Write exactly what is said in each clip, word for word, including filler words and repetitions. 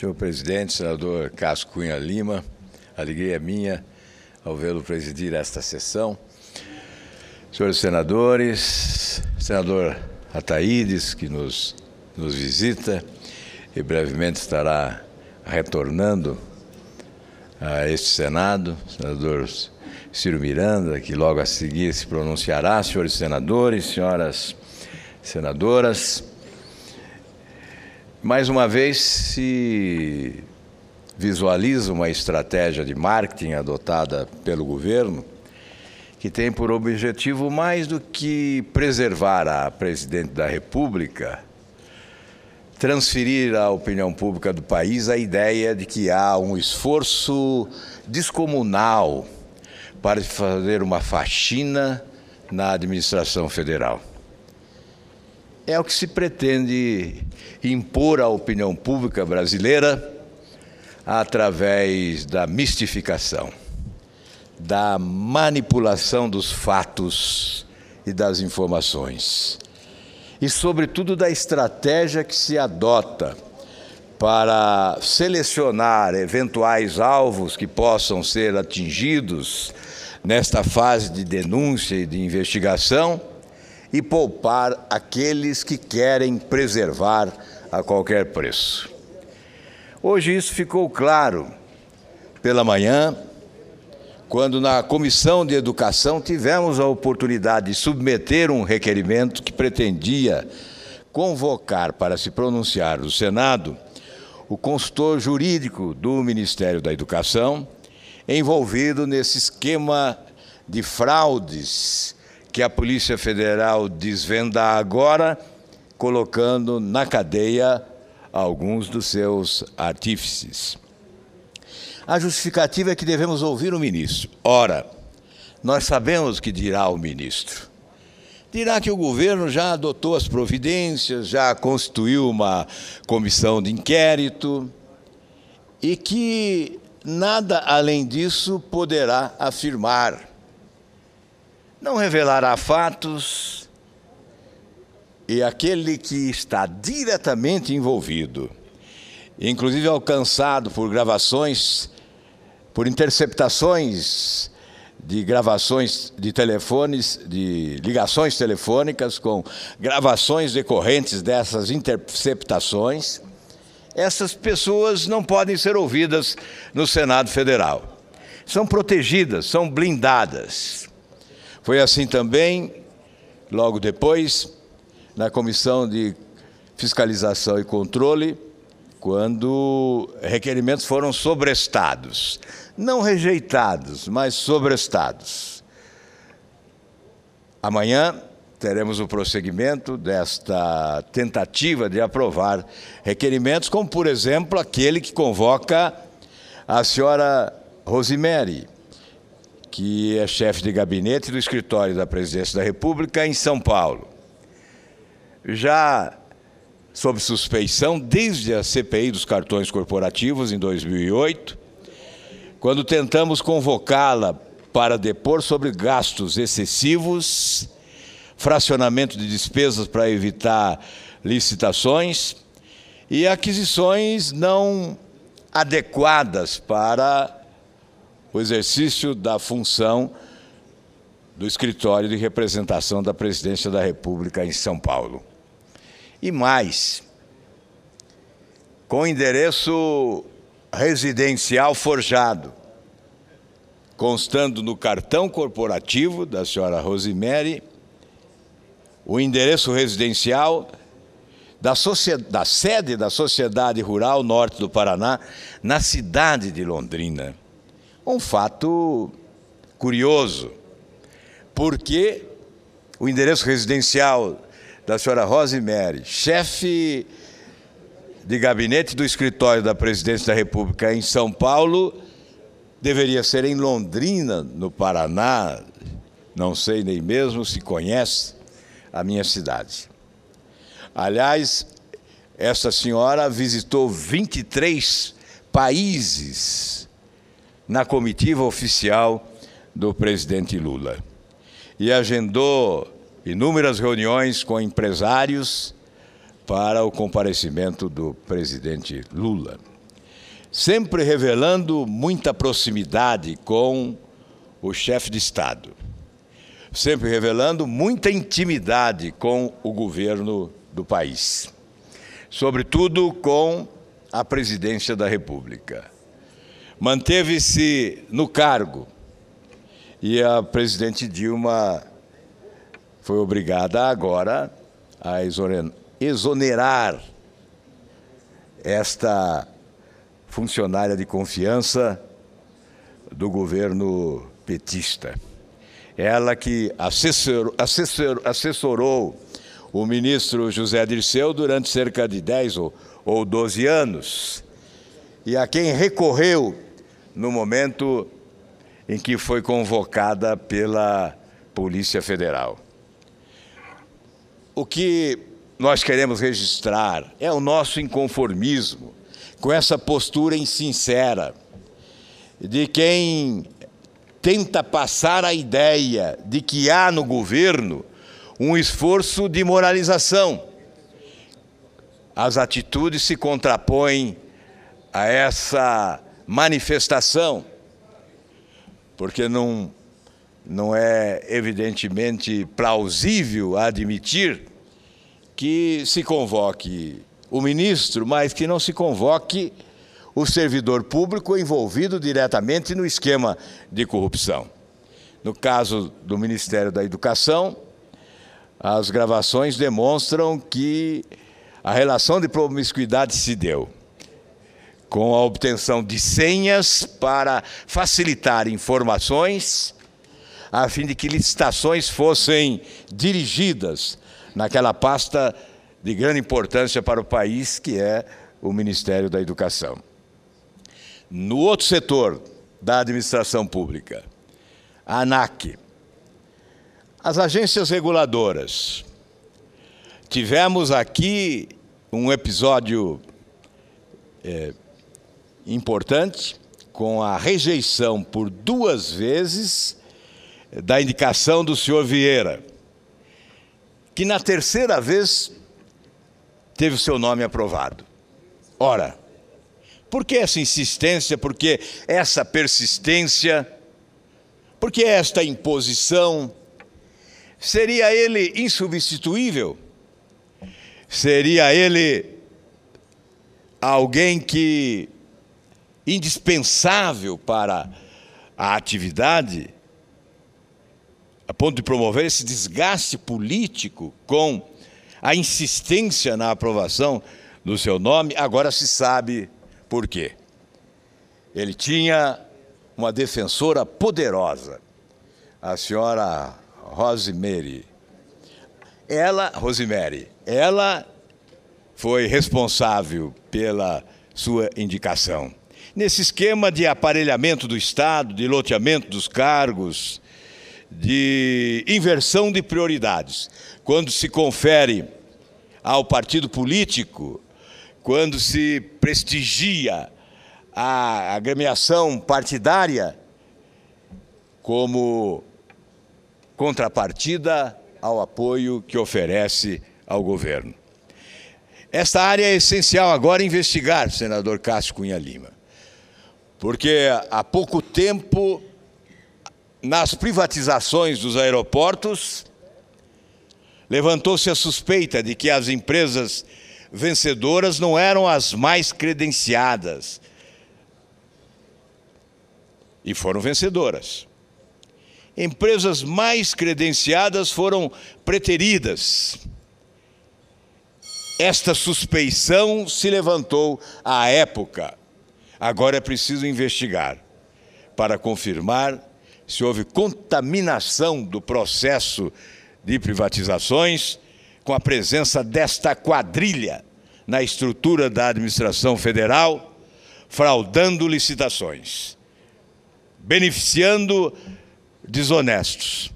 Senhor presidente, senador Cássio Cunha Lima, alegria minha ao vê-lo presidir esta sessão. Senhores senadores, senador Ataídes, que nos, nos visita e brevemente estará retornando a este Senado, senador Ciro Miranda, que logo a seguir se pronunciará, senhores senadores, senhoras senadoras. Mais uma vez se visualiza uma estratégia de marketing adotada pelo governo que tem por objetivo, mais do que preservar a presidente da República, transferir à opinião pública do país a ideia de que há um esforço descomunal para fazer uma faxina na administração federal. É o que se pretende impor à opinião pública brasileira através da mistificação, da manipulação dos fatos e das informações, e, sobretudo, da estratégia que se adota para selecionar eventuais alvos que possam ser atingidos nesta fase de denúncia e de investigação e poupar aqueles que querem preservar a qualquer preço. Hoje isso ficou claro pela manhã, quando na Comissão de Educação tivemos a oportunidade de submeter um requerimento que pretendia convocar para se pronunciar no Senado o consultor jurídico do Ministério da Educação, envolvido nesse esquema de fraudes que a Polícia Federal desvenda agora, colocando na cadeia alguns dos seus artífices. A justificativa é que devemos ouvir o ministro. Ora, nós sabemos que dirá o ministro. Dirá que o governo já adotou as providências, já constituiu uma comissão de inquérito e que nada além disso poderá afirmar. Não revelará fatos e aquele que está diretamente envolvido, inclusive alcançado por gravações, por interceptações de gravações de telefones, de ligações telefônicas com gravações decorrentes dessas interceptações, essas pessoas não podem ser ouvidas no Senado Federal. São protegidas, são blindadas. Foi assim também, logo depois, na Comissão de Fiscalização e Controle, quando requerimentos foram sobrestados. Não rejeitados, mas sobrestados. Amanhã teremos o prosseguimento desta tentativa de aprovar requerimentos, como, por exemplo, aquele que convoca a senhora Rosemary, que é chefe de gabinete do escritório da Presidência da República em São Paulo. Já sob suspeição desde a C P I dos cartões corporativos em dois mil e oito, quando tentamos convocá-la para depor sobre gastos excessivos, fracionamento de despesas para evitar licitações e aquisições não adequadas para o exercício da função do escritório de representação da Presidência da República em São Paulo. E mais, com endereço residencial forjado, constando no cartão corporativo da senhora Rosemary, o endereço residencial da, da sede da Sociedade Rural Norte do Paraná, na cidade de Londrina. Um fato curioso, porque o endereço residencial da senhora Rosemary, chefe de gabinete do escritório da Presidência da República em São Paulo, deveria ser em Londrina, no Paraná. Não sei nem mesmo se conhece a minha cidade. Aliás, essa senhora visitou vinte e três países na comitiva oficial do presidente Lula e agendou inúmeras reuniões com empresários para o comparecimento do presidente Lula. sempre revelando muita proximidade com o chefe de Estado, sempre revelando muita intimidade com o governo do país, sobretudo com a presidência da República. Manteve-se no cargo e a presidente Dilma foi obrigada agora a exonerar esta funcionária de confiança do governo petista. Ela que assessor, assessor, assessorou o ministro José Dirceu durante cerca de dez ou, ou doze anos, e a quem recorreu no momento em que foi convocada pela Polícia Federal. O que nós queremos registrar é o nosso inconformismo com essa postura insincera de quem tenta passar a ideia de que há no governo um esforço de moralização. As atitudes se contrapõem a essa manifestação, porque não, não é evidentemente plausível admitir que se convoque o ministro, mas que não se convoque o servidor público envolvido diretamente no esquema de corrupção. No caso do Ministério da Educação, as gravações demonstram que a relação de promiscuidade se deu com a obtenção de senhas para facilitar informações, a fim de que licitações fossem dirigidas naquela pasta de grande importância para o país, que é o Ministério da Educação. No outro setor da administração pública, a ANAC, as agências reguladoras, tivemos aqui um episódio é, importante, com a rejeição por duas vezes da indicação do senhor Vieira, que na terceira vez teve o seu nome aprovado. Ora, por que essa insistência, por que essa persistência, por que esta imposição? Seria ele insubstituível? Seria ele alguém que indispensável para a atividade, a ponto de promover esse desgaste político com a insistência na aprovação do seu nome? Agora se sabe por quê. Ele tinha uma defensora poderosa, a senhora Rosemary. Ela, Rosemary, ela foi responsável pela sua indicação. Nesse esquema de aparelhamento do Estado, de loteamento dos cargos, de inversão de prioridades, quando se confere ao partido político, quando se prestigia a agremiação partidária como contrapartida ao apoio que oferece ao governo. Esta área é essencial agora investigar, senador Cássio Cunha Lima, porque há pouco tempo, nas privatizações dos aeroportos, levantou-se a suspeita de que as empresas vencedoras não eram as mais credenciadas. E foram vencedoras. Empresas mais credenciadas foram preteridas. Esta suspeição se levantou à época. Agora é preciso investigar para confirmar se houve contaminação do processo de privatizações com a presença desta quadrilha na estrutura da administração federal, fraudando licitações, beneficiando desonestos.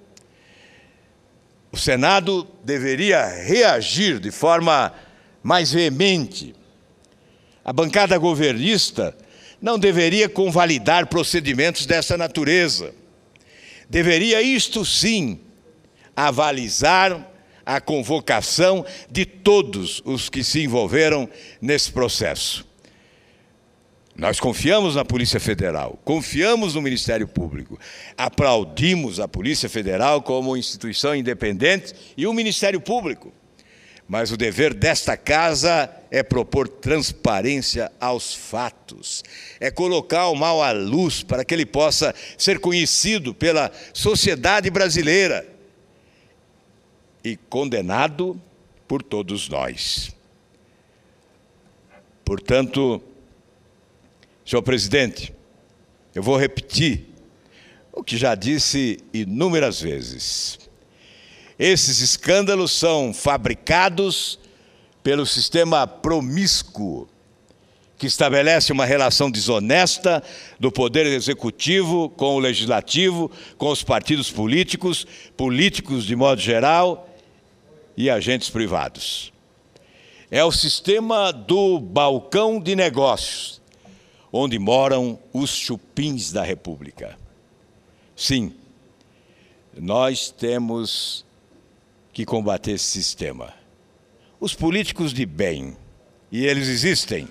O Senado deveria reagir de forma mais veemente. A bancada governista não deveria convalidar procedimentos dessa natureza. Deveria, isto sim, avalizar a convocação de todos os que se envolveram nesse processo. Nós confiamos na Polícia Federal, confiamos no Ministério Público, aplaudimos a Polícia Federal como instituição independente e o Ministério Público. Mas o dever desta casa é propor transparência aos fatos, é colocar o mal à luz para que ele possa ser conhecido pela sociedade brasileira e condenado por todos nós. Portanto, senhor presidente, eu vou repetir o que já disse inúmeras vezes. Esses escândalos são fabricados pelo sistema promíscuo, que estabelece uma relação desonesta do poder executivo com o legislativo, com os partidos políticos, políticos de modo geral e agentes privados. É o sistema do balcão de negócios, onde moram os chupins da República. Sim, nós temos que combater esse sistema. Os políticos de bem, e eles existem,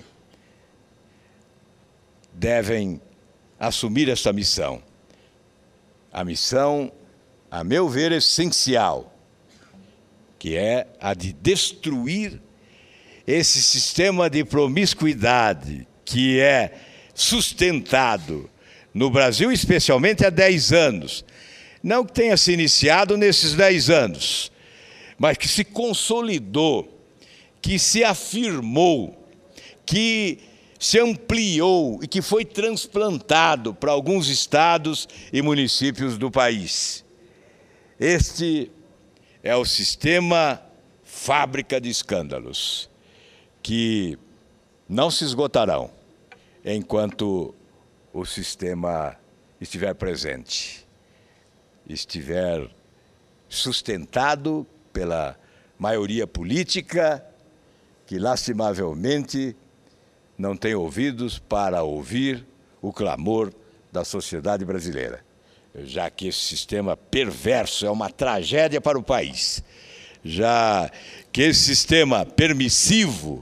devem assumir essa missão. A missão, a meu ver, essencial, que é a de destruir esse sistema de promiscuidade que é sustentado no Brasil, especialmente há dez anos. Não que tenha se iniciado nesses dez anos, mas que se consolidou, que se afirmou, que se ampliou e que foi transplantado para alguns estados e municípios do país. Este é o sistema fábrica de escândalos, que não se esgotarão enquanto o sistema estiver presente, estiver sustentado pela maioria política, que lastimavelmente não tem ouvidos para ouvir o clamor da sociedade brasileira, já que esse sistema perverso é uma tragédia para o país, já que esse sistema permissivo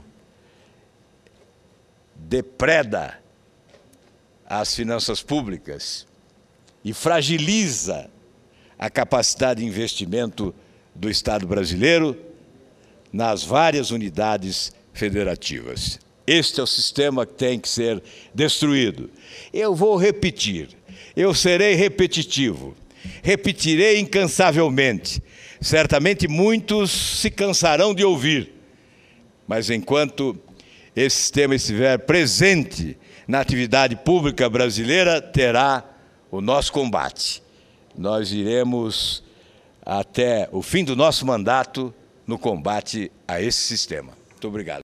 depreda as finanças públicas e fragiliza a capacidade de investimento do Estado brasileiro nas várias unidades federativas. Este é o sistema que tem que ser destruído. Eu vou repetir, eu serei repetitivo, repetirei incansavelmente. Certamente muitos se cansarão de ouvir, mas enquanto esse sistema estiver presente na atividade pública brasileira, terá o nosso combate. Nós iremos até o fim do nosso mandato no combate a esse sistema. Muito obrigado.